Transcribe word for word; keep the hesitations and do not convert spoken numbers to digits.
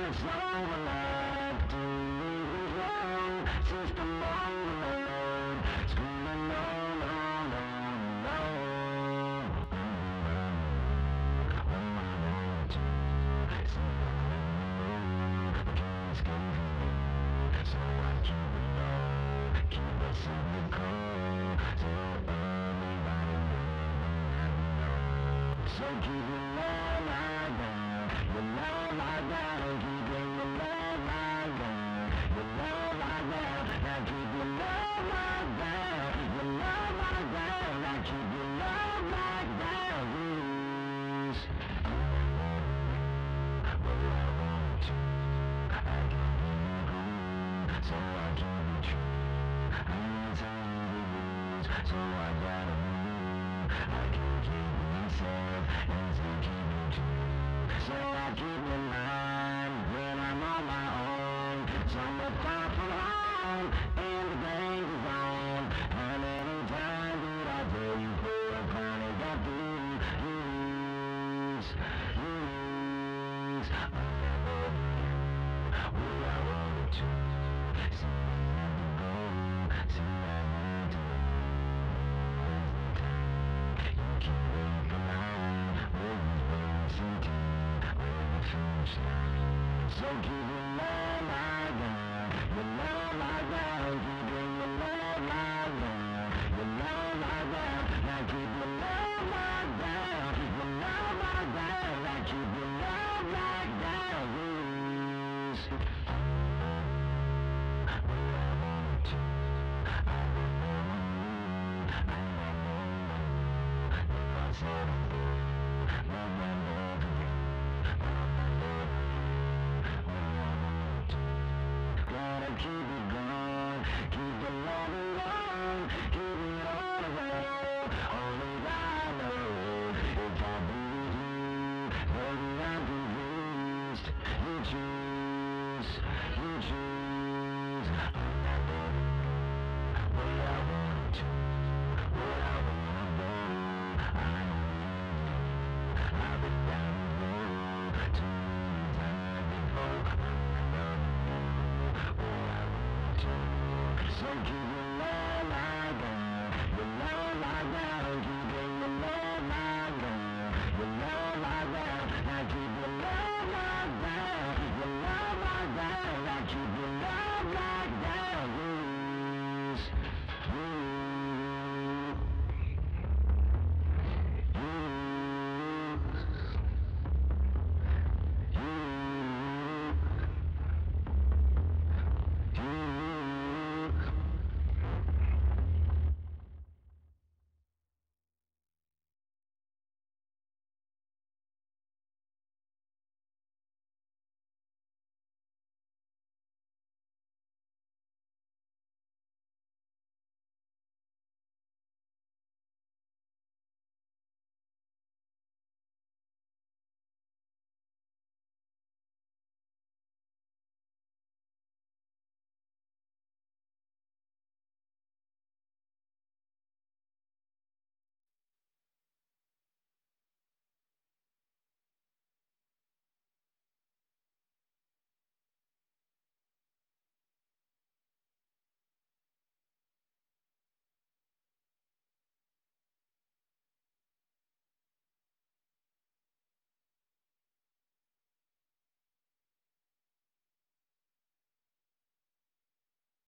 it's over like to lose wrong. System on the road, screaming no, no, no, no. Oh, I want you, somebody new, can't escape me, so I keep it low, keep it secret cold, till everybody knows. So keep it low, my girl, you know my girl, keep it your love, my girl, you know my girl, now keep your love, my girl, you know my girl, now keep your love, my girl, yes. But I want you, I can hear you groove, so I keep it true. I ain't telling you the rules, so I gotta move. I can't keep myself, and so keep it true. So I keep in mind when I'm on my own, somewhere far from home, and the danger zone. How many times did I tell you for a finally got through? You lose, you lose. I never knew what I wanted to. See me at the goal, see I need to. You keep waiting for mine, always waiting something, waiting to finish line. So keep it low, my girl, you know my girl, keep it your love, my girl, you know my girl, now keep it low, my girl, you know my girl, now keep it low, my girl, yes. Well, I want to, I will never leave, I never know if I said I would, love my love you, love my love you, well, I want to. Gotta keep it going, keep the love alone, keep it all around. Only I know if I lose you, baby I'm convinced. You choose, you choose. I'm not letting go, what I want to, what I wanna do. I know you, I've been down the road too many times before. I'm loving you. So keep your love, my girl, your love, my girl, keep it your love, my girl, your love, my girl, now keep your love, my girl.